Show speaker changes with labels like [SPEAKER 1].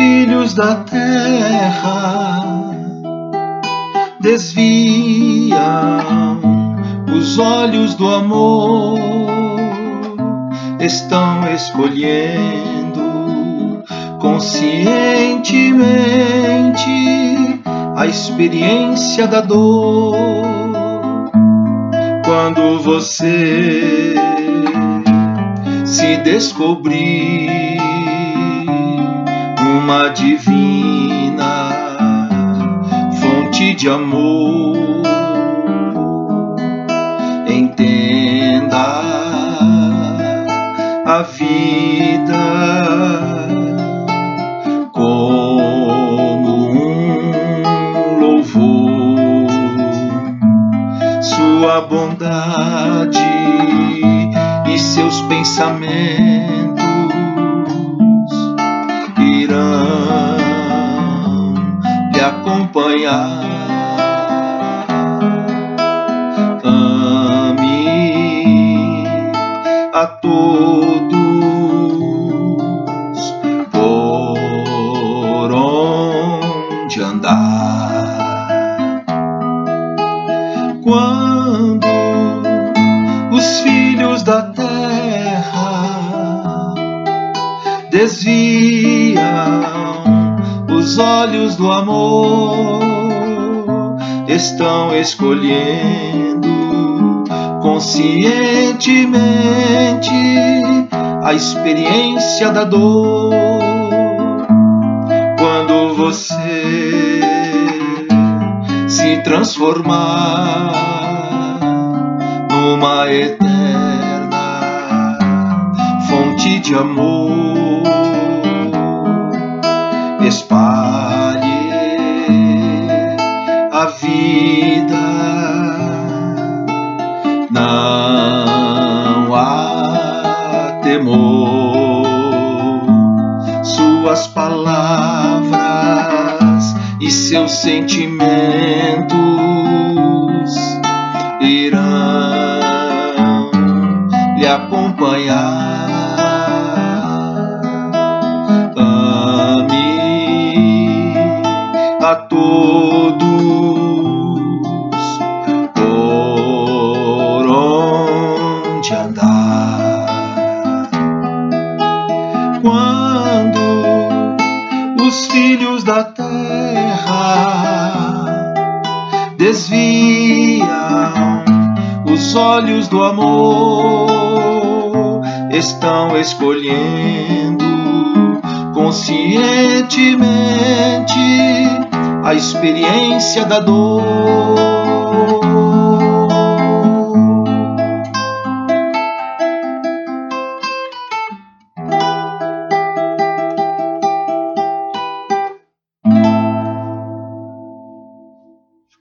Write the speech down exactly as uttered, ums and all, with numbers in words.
[SPEAKER 1] filhos da terra desviam os olhos do amor, estão escolhendo conscientemente a experiência da dor. Quando você se descobrir uma divina fonte de amor, entenda a vida como um louvor. Sua bondade e seus pensamentos irão lhe acompanhar. Ame a todos por onde andar. Quando os filhos da terra desviam os olhos do amor, estão escolhendo conscientemente a experiência da dor. Quando você se transformar numa eterna fonte de amor, espalhe a vida, não há temor. Suas palavras e seus sentimentos irão lhe acompanhar. Ame a todos por onde andar. Quando os filhos da terra desviam os olhos do amor, estão escolhendo conscientemente a experiência da dor.